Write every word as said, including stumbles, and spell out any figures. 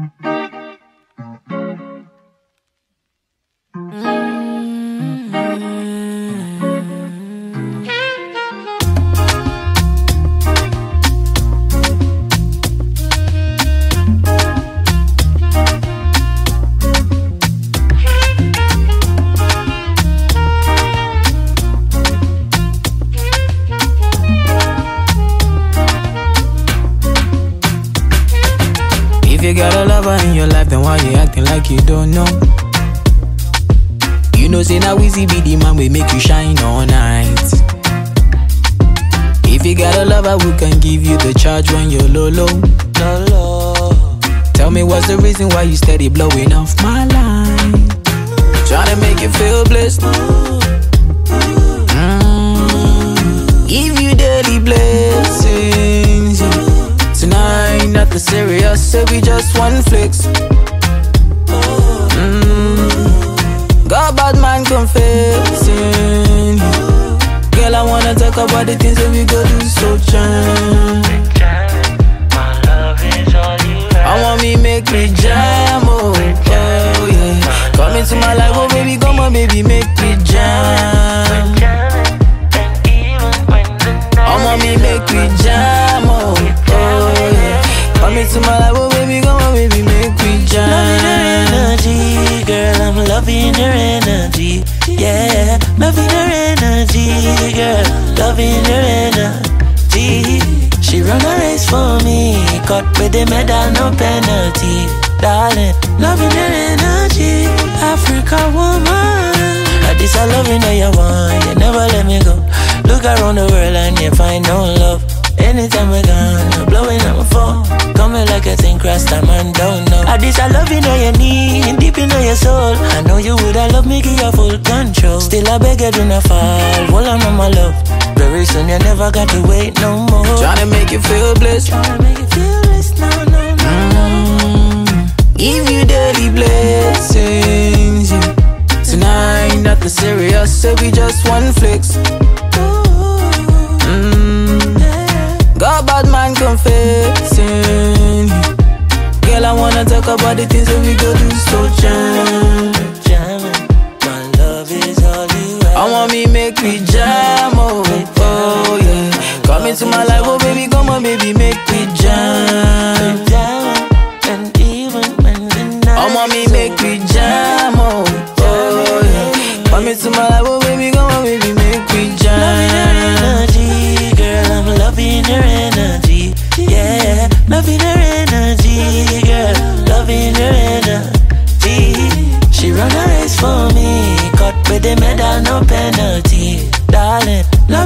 If you got a lover in your life, then why you acting like you don't know? You know, say now Weezy be the man we make you shine all night. If you got a lover who can give you the charge when you're low, low, low, low. Tell me what's the reason why you steady blowing off my line? Tryna make you feel blessed. Mm. Give you daily blessings. Tonight, nothing serious, so we just one flex. Mm. Got bad man confessing. Girl, I wanna talk about the things that we go do so jam. My love is all you have. I want me make me jam, oh, oh yeah. Come into my life, oh baby, come on baby, make me jam. I want me make me jam, oh, oh yeah. Come into my life, oh baby, come on baby, make me jam. Loving her energy, girl, I'm loving her energy. Yeah, loving her energy, girl, loving her energy. She run a race for me, caught with the medal, no penalty. Darling, loving her energy, Africa woman. This I loving how you want, you never let me go. Look around the world and you find no love. Anytime we're gone, you're blowing up my phone. Coming like a thing, cross time and don't know. At this I love you know you need, deep in your soul. I know you would, I love me, give you full control. Still I beg you do not fall, hold on on my love. Very soon you never got to wait no more. Tryna make you feel blessed. Tryna make you feel blessed, no, no, no, mm. no. Give you daily blessings, yeah. Tonight, nothing serious, so we just one flex. Mm. Got bad man confessing. Girl, I wanna talk about the things that we go do so jam. Jamming, my love is all you have. I want me make me jam, oh, oh yeah. Come into my life, oh baby, come on baby, make me jam. And even when the night I want me make me jam, oh, oh yeah. Come into my life, oh baby, come on baby, make me jam. Loving her energy, girl, I'm loving her energy. Yeah, loving her energy, girl, loving her energy. She run a race for me, caught with the medal, no penalty. Darling,